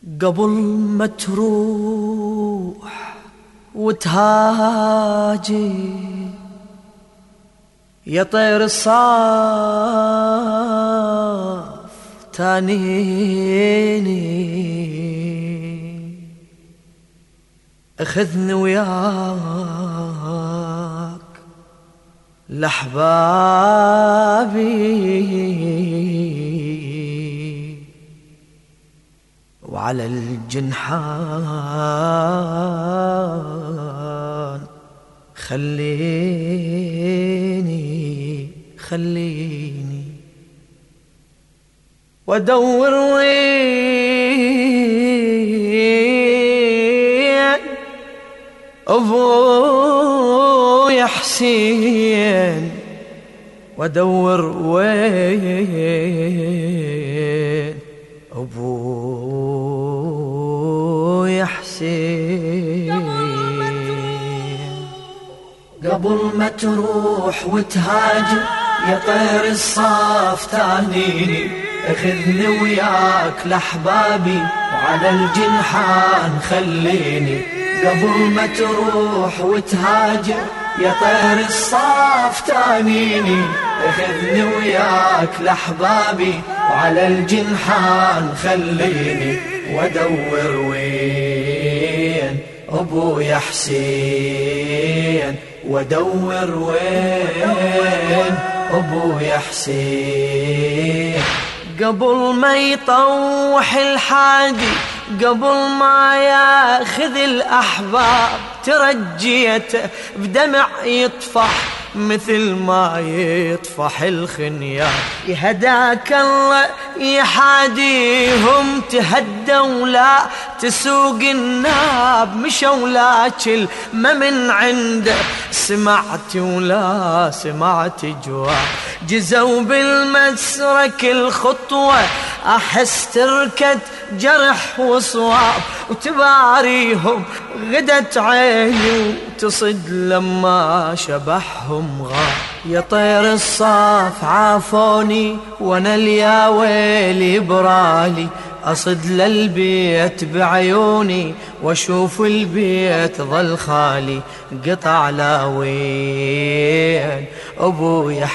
قبل ما تروح وتهاجي يا طير الصاف تانيني، اخذني وياك لأحبابي وعلى الجنحان خليني وادور وين ابويا حسين، وادور وين ابويا حسين. قبل ما تروح وتهاجر يا طير الصاف تانيني، اخذني وياك لأحبابي وعلى الجنحان خليني. قبل ما تروح وتهاجر يا طير الصاف تانيني، اخذني وياك لأحبابي وعلى الجنحان خليني. وادور وين ابويا حسين، وادور وين ابويا حسين. قبل ما يطوح الحادي، قبل ما ياخذ الأحباب، ترجيته بدمع يطفح مثل ما يطفح الخنيار. يهداك الله يحاديهم تهدوا لا تسوق الناب، مشوا لاكل ما من عنده سمعت ولا سمعت جواب. جزوا بالمسرك الخطوة أحس تركت جرح وصواب، وتباريهم غدت عيني وتصد لما شبحهم غاب. يا طير الصاف عافوني وانا اليا ويلي برالي، أصد للبيت بعيوني واشوف البيت ظل خالي. قطع لاوين ابويا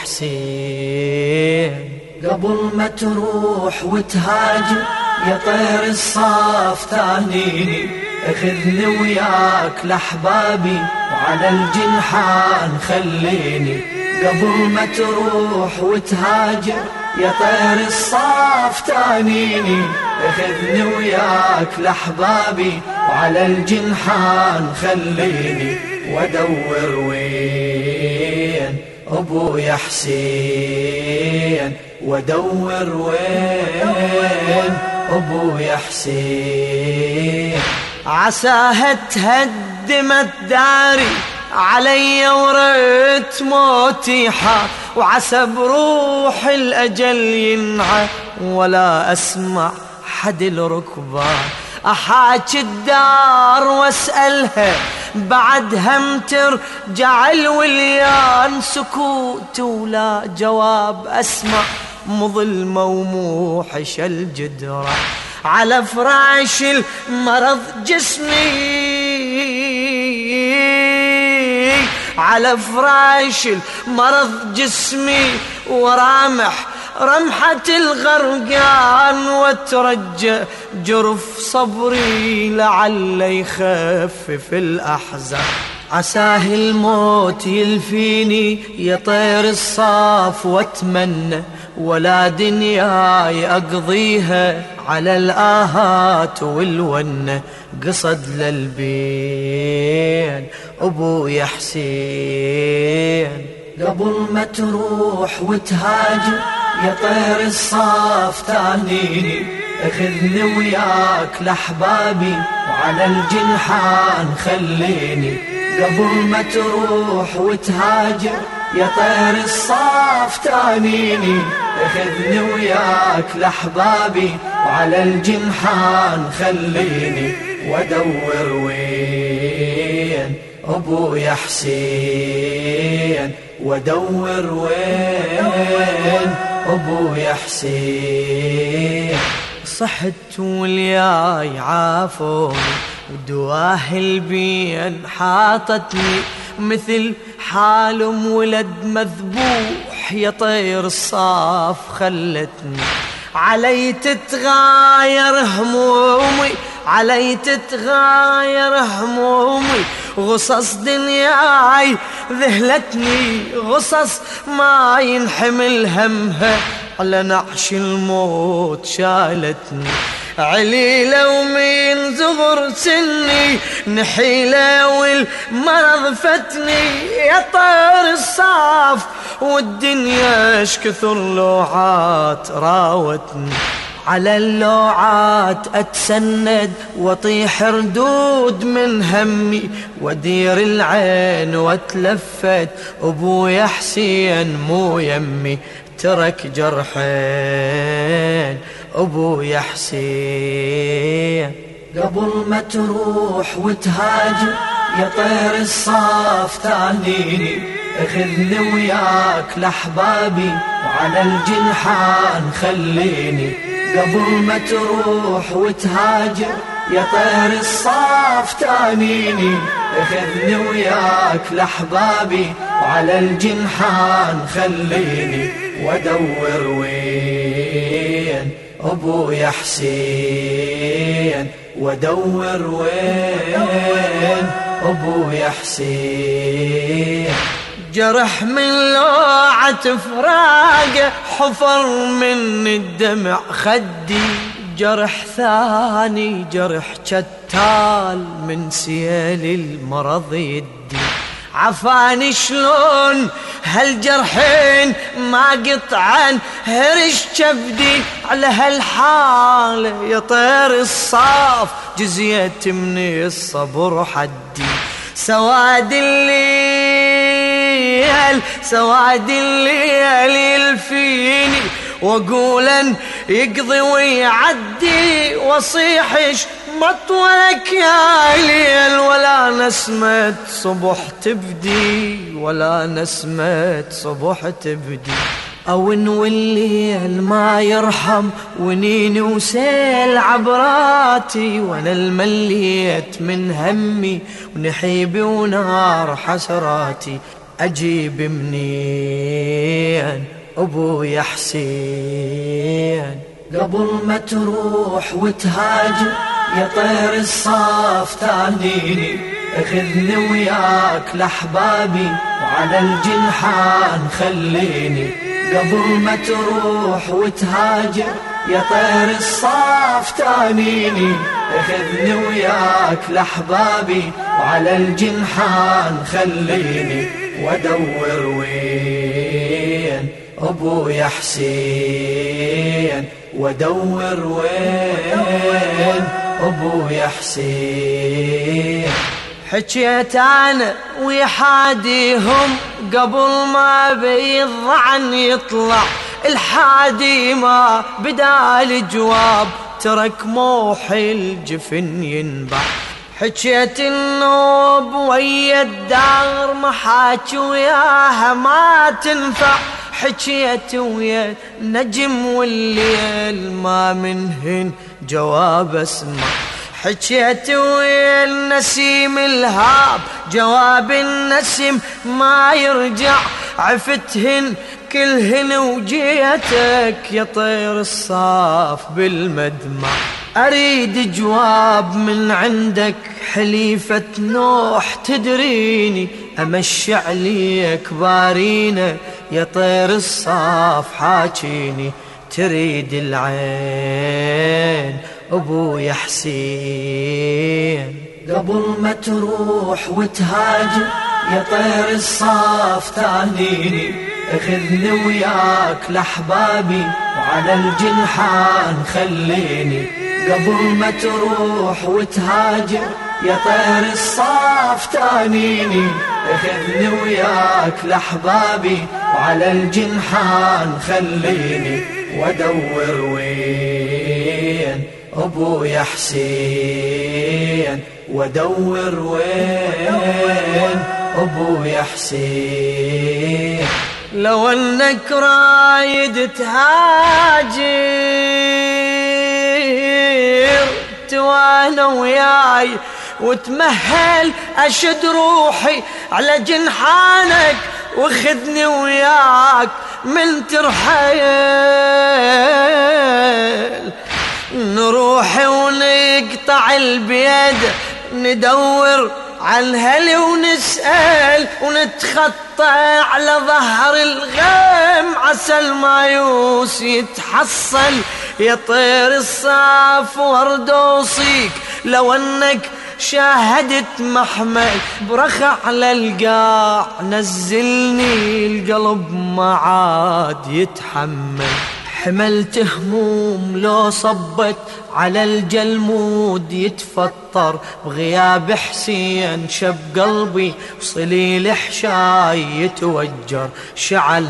حسين. قبل ما تروح وتهاجر يا طير الصاف تانيني، اخذني وياك لأحبابي وعلى الجنحان خليني. قبل ما تروح وتهاجر يا طير الصاف تانيني، اخذني وياك لأحبابي وعلى الجنحان خليني. وادور وين ابويا حسين، وادور وين ابويا حسين. عساها تهدمت داري علي وريت موتي حار، وعسى بروح الأجل ينعى ولا أسمع حد الركبان. أحاكي الدار واسألها بعدها مترجع الوليان، سكوت ولا جواب أسمع مظلمة وموحش الجدران. على فراش المرض جسمي، على فراش المرض جسمي ورامح رمحة الغرقان، واترجى جرف صبري لعل يخفف الأحزان. عساه الموت يلفيني يا طير الصاف، واتمنى ولا دنياي أقضيها على الآهات والونة. قصد للبين أبويا حسين. قبل ما تروح وتهاجر يا طير الصاف تانيني، اخذني وياك لأحبابي وعلى الجنحان خليني. قبل ما تروح وتهاجر يا طير الصاف تانيني، اخذني وياك لأحبابي وعلى الجنحان خليني. وادور وين ابويا حسين، وادور وين ابويا حسين. صحت والياي عافوني ودواه البين حاطتني مثل حال ولد مذبوح يا طير الصاف خلتني علي تتغاير همومي علي تتغاير همومي غصص دنياي ذهلتني غصص ما ينحمل همها على نعش الموت شالتني عليلة ومن زغر سني نحيلة والمرض فتني يا طير الصاف والدنيا اش كثر لوعات راوتني على اللوعات اتسند واطيح ردود من همي وادير العين واتلفت ابويا حسين مو يمي ترك جرحين ابويا حسين قبل ما تروح وتهاجر يا طير الصاف تعنيني اخذني وياك لاحبابي وعلى الجنحان خليني قبل ما تروح وتهاجر يا طير الصاف تعنيني اخذني وياك لاحبابي وعلى الجنحان خليني وادور وين ابويا حسين وادور وين ابويا حسين جرح من لوعة فراقه حفر من الدمع خدي جرح ثاني جرح شتال من سيال المرض يدي عفاني شلون هالجرحين ما قطعن هرش كبدي على هالحالة يا طير الصاف جزيت من الصبر حدي سواد الليل سواد الليل يلفيني واقول يقضي ويعدي واصيحش مطولك يا ليل ولا نسمة صبح تبدي ولا نسمة صبح تبدي او والليل ما يرحم ونيني وسيل عبراتي وانا المليت من همي ونحيبي ونار حسراتي اجيب منين ابويا حسين قبل ما تروح وتهاجر يا طير الصاف تعنيني اخذني وياك لاحبابي وعلى الجنحان خليني قبل ما تروح وتهاجر يا طير الصاف تعنيني اخذني وياك لاحبابي وعلى الجنحان خليني وادور وين ابويا حسين وادور وين ابويا حسين حكيت انا ويحاديهم قبل ما بيضعن يطلع الحادي ما بدال جواب ترك موحي الجفن ينبع حكيت النوب ويا الدار محاكي وياها ما تنفع حكيت ويا النجم والليل ما منهن جواب اسمع حكيت ويا النسيم الهاب جواب النسيم ما يرجع عفتهن كلهن وجيتك يا طير الصاف بالمدمع أريد جواب من عندك حليفة نوح تدريني أمشي عليك بارينا يا طير الصاف حاكيني تريد العين أبويا حسين قبل ما تروح وتهاجر يا طير الصاف تعنيني اخذني وياك لاحبابي وعلى الجنحان خليني قبل ما تروح وتهاجر يا طير الصاف تعنيني اخذني وياك لاحبابي وعلى الجنحان خليني وادور وين ابويا حسين وادور وين ابويا حسين لو انك رايد تهاجر انت وانا وياي، وتمهل اشد روحي على جنحانك، وخذني وياك من ترحيل. نروح ونقطع البيد، ندور عن هلي ونسأل، ونتخطى على ظهر الغيم، عسى المايوس يتحصل. يا طير الصاف ورد اوصيك، لو انك شاهدت محمل برخ على القاع، نزلني القلب ما عاد يتحمل. حملت هموم لو صبت على الجلمود يتفطر، بغياب حسين شب قلبي وصليل حشاي يتوجر. شعل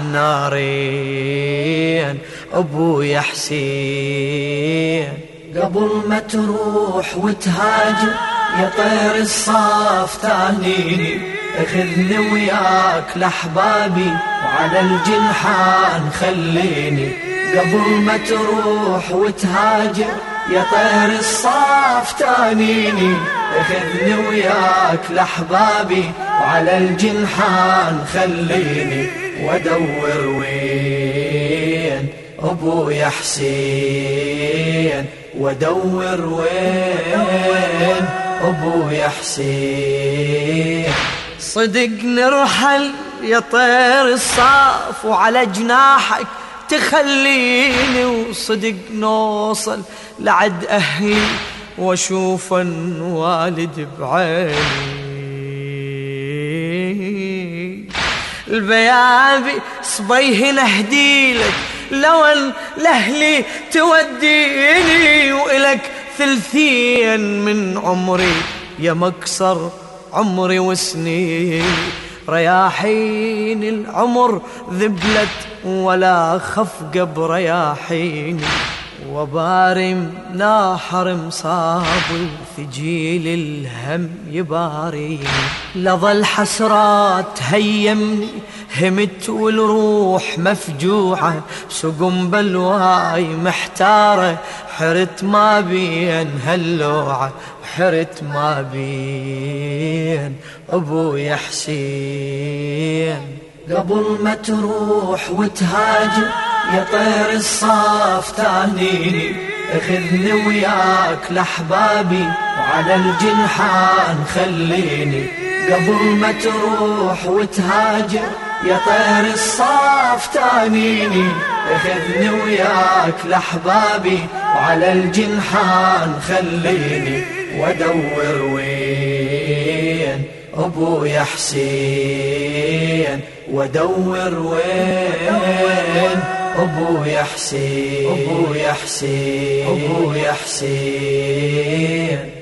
نارين أبويا حسين، قبل ما تروح وتهاجر يا طير الصاف تانيني، اخذني وياك لأحبابي وعلى الجنحان خليني. قبل ما تروح وتهاجر يا طير الصاف تانيني، اخذني وياك لأحبابي وعلى الجنحان خليني. وادور وين أبويا حسين، وادور وين أبويا حسين. صدق نرحل يا طير الصاف وعلى جناحك تخليني، وصدق نوصل لعد أهلي واشوف والد بعيني. البيابي صبيه نهديلك، لو ان لأهلي توديني، وإلك ثلثين من عمري يا مكسر عمري وسنين. رياحين العمر ذبلت ولا خفقة برياحيني، وبارم ناحر مصاب الثجيل الهم يباريني. لظل حسرات هيمني همت والروح مفجوعة، سقم بلواي محتارة حرت ما بين هاللوعة، حرت ما بين أبويا حسين. قبل ما تروح وتهاجر يا طير الصاف تانيني، اخذني وياك لأحبابي وعلى الجنحان خليني. قبل ما تروح وتهاجر يا طير الصاف تانيني، اخذني وياك لأحبابي وعلى الجنحان خليني. وادور وين أبويا حسين، وادور وين أبويا حسين، أبويا حسين، أبويا حسين.